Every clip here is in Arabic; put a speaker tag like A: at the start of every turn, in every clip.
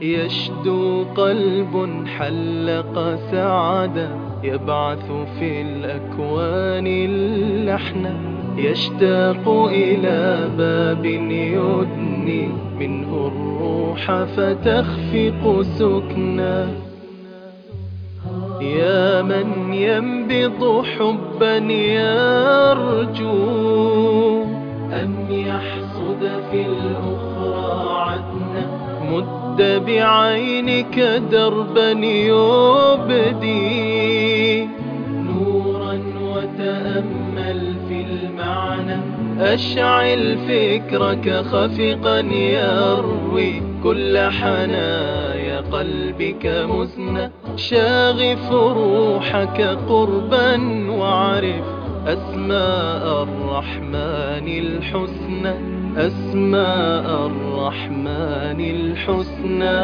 A: يشدو قلب حلق سعدا، يبعث في الأكوان اللحنا، يشتاق إلى باب يدني منه الروح فتخفق سكنا. يا من ينبض حبا يرجو أن يحصد في الأخرى عدنا، مد بعينك دربا يبدي نورا وتأمل في المعنى، أشعل فكرك خفقا يروي كل حنايا قلبك مزنة، شاغف روحك قربا وعرف أسماء الرحمن الحسنى، أسماء الرحمن الحسنى.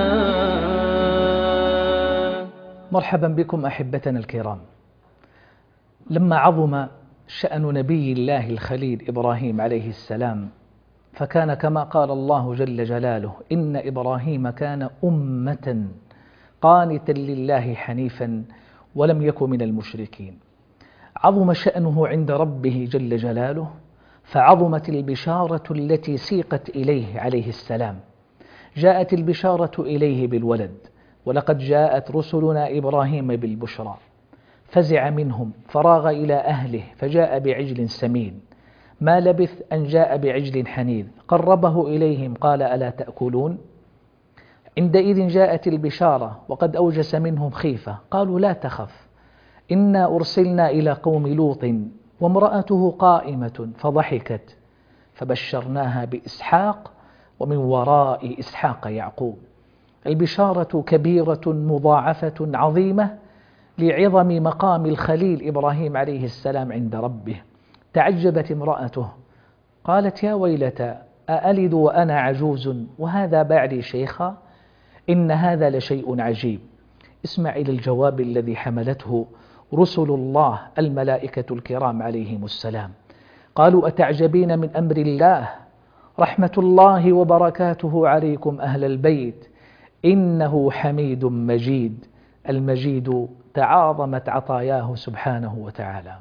B: مرحبا بكم أحبتنا الكرام. لما عظم شأن نبي الله الخليل إبراهيم عليه السلام، فكان كما قال الله جل جلاله: إن إبراهيم كان أمة قانتا لله حنيفا ولم يكن من المشركين. عظم شأنه عند ربه جل جلاله، فعظمت البشارة التي سيقت إليه عليه السلام. جاءت البشارة إليه بالولد، ولقد جاءت رسلنا إبراهيم بالبشرى، فزع منهم فراغ إلى أهله فجاء بعجل سمين، ما لبث أن جاء بعجل حنيذ قربه إليهم قال: ألا تأكلون؟ عندئذ جاءت البشارة وقد أوجس منهم خيفة، قالوا: لا تخف، إنا أرسلنا إلى قوم لوط وامرأته قائمة فضحكت فبشرناها بإسحاق ومن وراء إسحاق يعقوب. البشارة كبيرة مضاعفة عظيمة لعظم مقام الخليل إبراهيم عليه السلام عند ربه. تعجبت امرأته قالت: يا ويلتى أألد وأنا عجوز وهذا بعلي شيخا؟ إن هذا لشيء عجيب. اسمع إلى الجواب الذي حملته رسل الله الملائكة الكرام عليهم السلام. قالوا: أتعجبين من أمر الله، رحمة الله وبركاته عليكم أهل البيت، إنه حميد مجيد. المجيد تعاظمت عطاياه سبحانه وتعالى.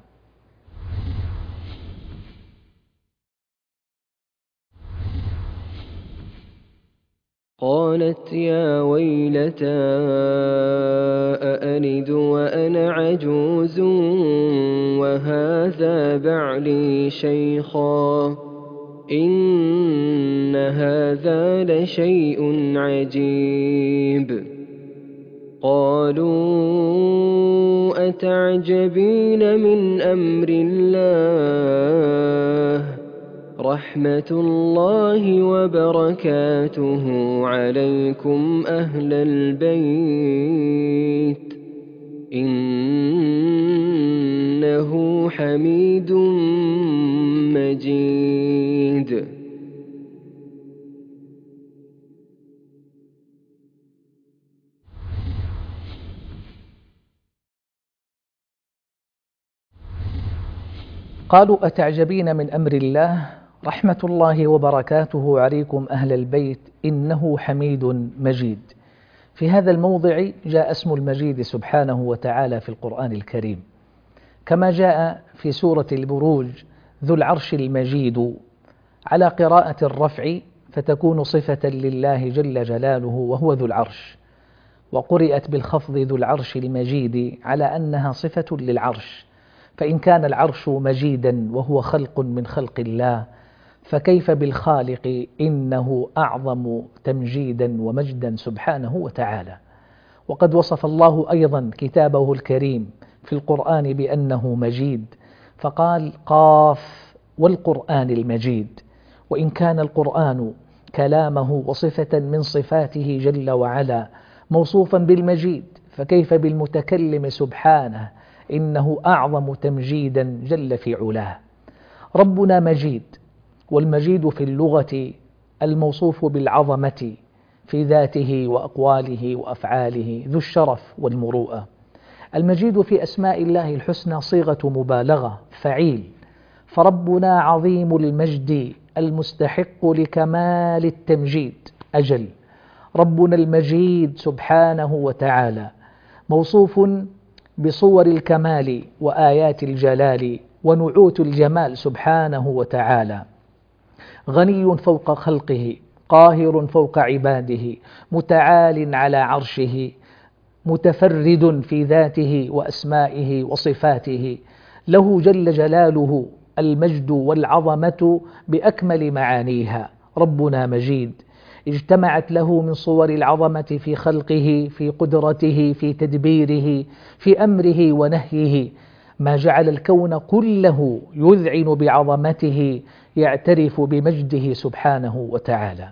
C: قالت: يا ويلتى أألد وأنا عجوز وهذا بعلي شيخا؟ إن هذا لشيء عجيب. قالوا: أتعجبين من أمر الله، رحمة الله وبركاته عليكم أهل البيت، إنه حميد مجيد.
B: قالوا: أتعجبين من أمر الله، رحمة الله وبركاته عليكم أهل البيت، إنه حميد مجيد. في هذا الموضع جاء اسم المجيد سبحانه وتعالى في القرآن الكريم، كما جاء في سورة البروج: ذو العرش المجيد، على قراءة الرفع فتكون صفة لله جل جلاله وهو ذو العرش، وقرئت بالخفض ذو العرش المجيد على أنها صفة للعرش. فإن كان العرش مجيدا وهو خلق من خلق الله، فكيف بالخالق؟ إنه أعظم تمجيدا ومجدا سبحانه وتعالى. وقد وصف الله أيضا كتابه الكريم في القرآن بأنه مجيد، فقال: قاف والقرآن المجيد. وإن كان القرآن كلامه وصفة من صفاته جل وعلا موصوفا بالمجيد، فكيف بالمتكلم سبحانه؟ إنه أعظم تمجيدا جل في علاه. ربنا مجيد، والمجيد في اللغة الموصوف بالعظمة في ذاته وأقواله وأفعاله، ذو الشرف والمروءة. المجيد في أسماء الله الحسنى صيغة مبالغة، فعيل، فربنا عظيم المجد المستحق لكمال التمجيد. أجل ربنا المجيد سبحانه وتعالى موصوف بصور الكمال وآيات الجلال ونعوت الجمال سبحانه وتعالى، غني فوق خلقه، قاهر فوق عباده، متعال على عرشه، متفرد في ذاته وأسمائه وصفاته، له جل جلاله المجد والعظمة بأكمل معانيها. ربنا مجيد، اجتمعت له من صور العظمة في خلقه، في قدرته، في تدبيره، في أمره ونهيه، ما جعل الكون كله يذعن بعظمته، يعترف بمجده سبحانه وتعالى.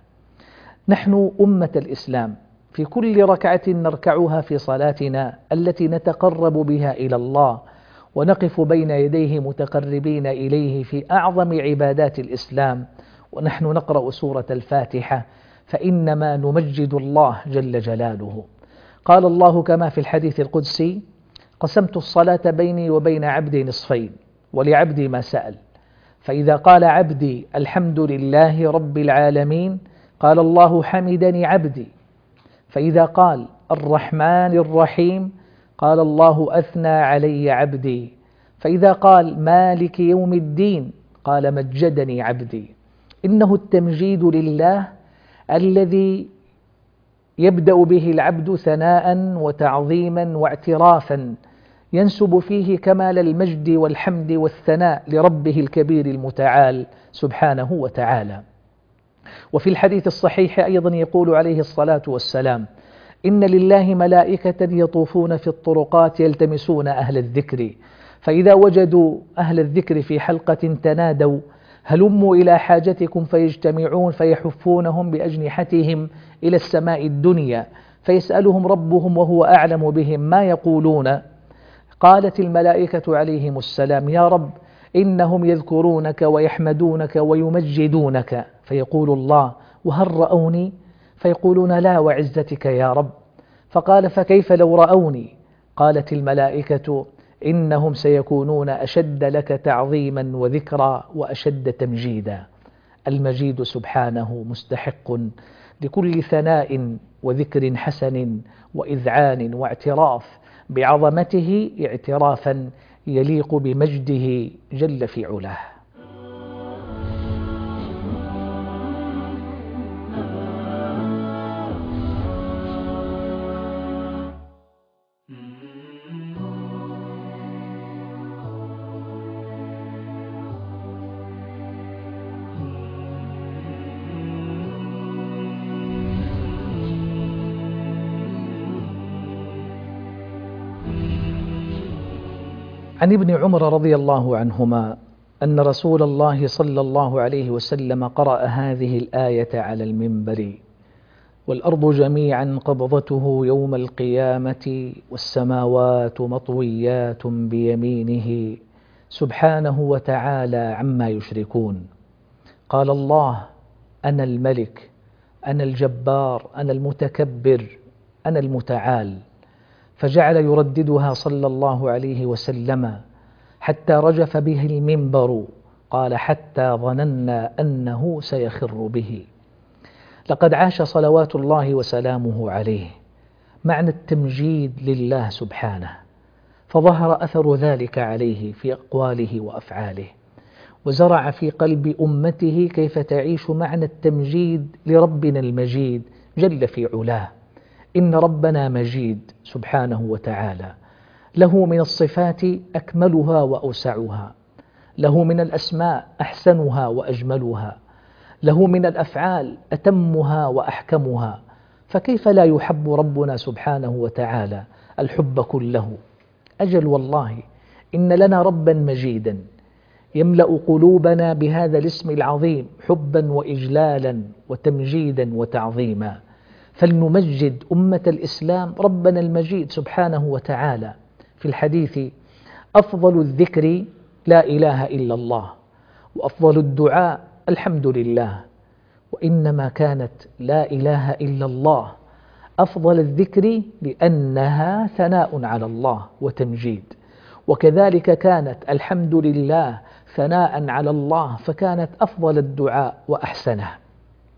B: نحن أمة الإسلام في كل ركعة نركعها في صلاتنا التي نتقرب بها إلى الله ونقف بين يديه متقربين إليه في أعظم عبادات الإسلام، ونحن نقرأ سورة الفاتحة، فإنما نمجد الله جل جلاله. قال الله كما في الحديث القدسي: قسمت الصلاة بيني وبين عبدي نصفين ولعبدي ما سأل، فإذا قال عبدي الحمد لله رب العالمين قال الله حمدني عبدي، فإذا قال الرحمن الرحيم قال الله أثنى علي عبدي، فإذا قال مالك يوم الدين قال مجدني عبدي. إنه التمجيد لله الذي يبدأ به العبد ثناء وتعظيما واعترافا، ينسب فيه كمال المجد والحمد والثناء لربه الكبير المتعال سبحانه وتعالى. وفي الحديث الصحيح أيضا يقول عليه الصلاة والسلام: إن لله ملائكة يطوفون في الطرقات يلتمسون أهل الذكر، فإذا وجدوا أهل الذكر في حلقة تنادوا هلموا إلى حاجتكم، فيجتمعون فيحفونهم بأجنحتهم إلى السماء الدنيا، فيسألهم ربهم وهو أعلم بهم ما يقولون. قالت الملائكة عليهم السلام: يا رب إنهم يذكرونك ويحمدونك ويمجدونك، فيقول الله: وهل رأوني؟ فيقولون: لا وعزتك يا رب. فقال: فكيف لو رأوني؟ قالت الملائكة: إنهم سيكونون أشد لك تعظيما وذكرا وأشد تمجيدا. المجيد سبحانه مستحق لكل ثناء وذكر حسن وإذعان واعتراف بعظمته اعترافا يليق بمجده جل في علاه. عن ابن عمر رضي الله عنهما أن رسول الله صلى الله عليه وسلم قرأ هذه الآية على المنبر: والأرض جميعا قبضته يوم القيامة والسماوات مطويات بيمينه سبحانه وتعالى عما يشركون. قال الله: أنا الملك، أنا الجبار، أنا المتكبر، أنا المتعال. فجعل يرددها صلى الله عليه وسلم حتى رجف به المنبر، قال: حتى ظننا أنه سيخر به. لقد عاش صلوات الله وسلامه عليه معنى التمجيد لله سبحانه، فظهر أثر ذلك عليه في أقواله وأفعاله، وزرع في قلب أمته كيف تعيش معنى التمجيد لربنا المجيد جل في علاه. إن ربنا مجيد سبحانه وتعالى، له من الصفات أكملها وأوسعها، له من الأسماء أحسنها وأجملها، له من الأفعال أتمها وأحكمها، فكيف لا يحب ربنا سبحانه وتعالى الحب كله؟ أجل والله إن لنا ربا مجيدا يملأ قلوبنا بهذا الاسم العظيم حبا وإجلالا وتمجيدا وتعظيما. فلنمجد أمة الإسلام ربنا المجيد سبحانه وتعالى. في الحديث: أفضل الذكر لا إله إلا الله، وأفضل الدعاء الحمد لله. وإنما كانت لا إله إلا الله أفضل الذكر لأنها ثناء على الله وتمجيد، وكذلك كانت الحمد لله ثناء على الله، فكانت أفضل الدعاء وأحسنه.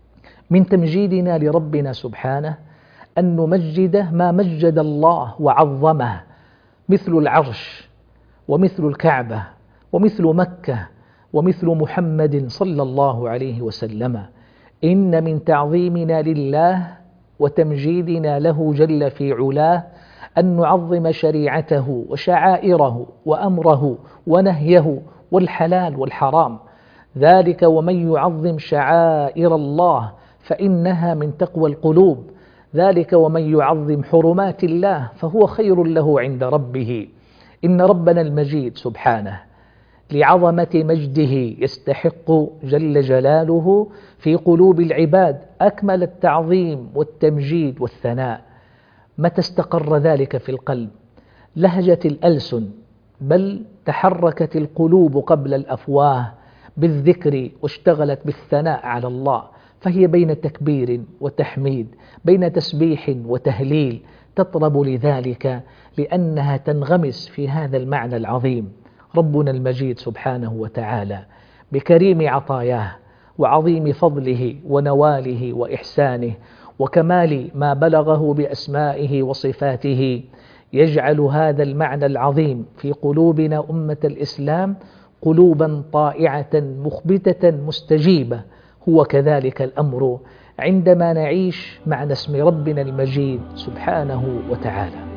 B: من تمجيدنا لربنا سبحانه أن نمجده ما مجد الله وعظمه، مثل العرش ومثل الكعبة ومثل مكة ومثل محمد صلى الله عليه وسلم. إن من تعظيمنا لله وتمجيدنا له جل في علاه أن نعظم شريعته وشعائره وأمره ونهيه والحلال والحرام. ذلك ومن يعظم شعائر الله فإنها من تقوى القلوب. ذلك ومن يعظم حرمات الله فهو خير له عند ربه. إن ربنا المجيد سبحانه لعظمة مجده يستحق جل جلاله في قلوب العباد أكمل التعظيم والتمجيد والثناء. متى استقر ذلك في القلب لهجت الألسن، بل تحركت القلوب قبل الأفواه بالذكر واشتغلت بالثناء على الله، فهي بين تكبير وتحميد، بين تسبيح وتهليل، تطرب لذلك لأنها تنغمس في هذا المعنى العظيم. ربنا المجيد سبحانه وتعالى بكريم عطاياه وعظيم فضله ونواله وإحسانه وكمال ما بلغه بأسمائه وصفاته يجعل هذا المعنى العظيم في قلوبنا أمة الإسلام قلوبا طائعة مخبتة مستجيبة. هو كذلك الأمر عندما نعيش معنى اسم ربنا المجيد سبحانه وتعالى.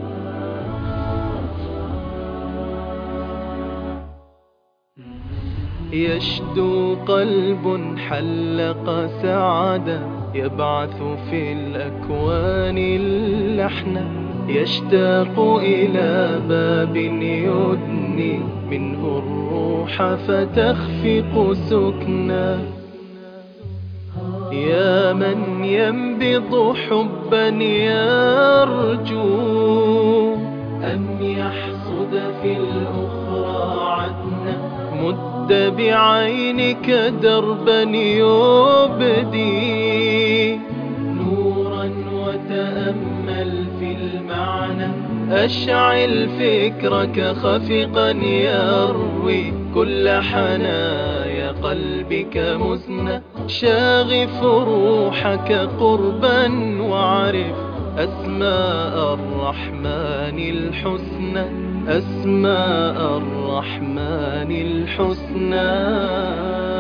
A: يشدو قلب حلق سعادة يبعث في الأكوان اللحن، يشتاق إلى باب يدني منه الروح فتخفق سكنا. يا من ينبض حبا يرجو أن يحصد في الأخرى عدنا، مد بعينك دربا يبدي نورا وتأمل في المعنى، أشعل فكرك خفقا يروي كل حنايا قلبك مثنى، شاغف روحك قربا واعرف أسماء الرحمن الحسنى، أسماء الرحمن الحسنى.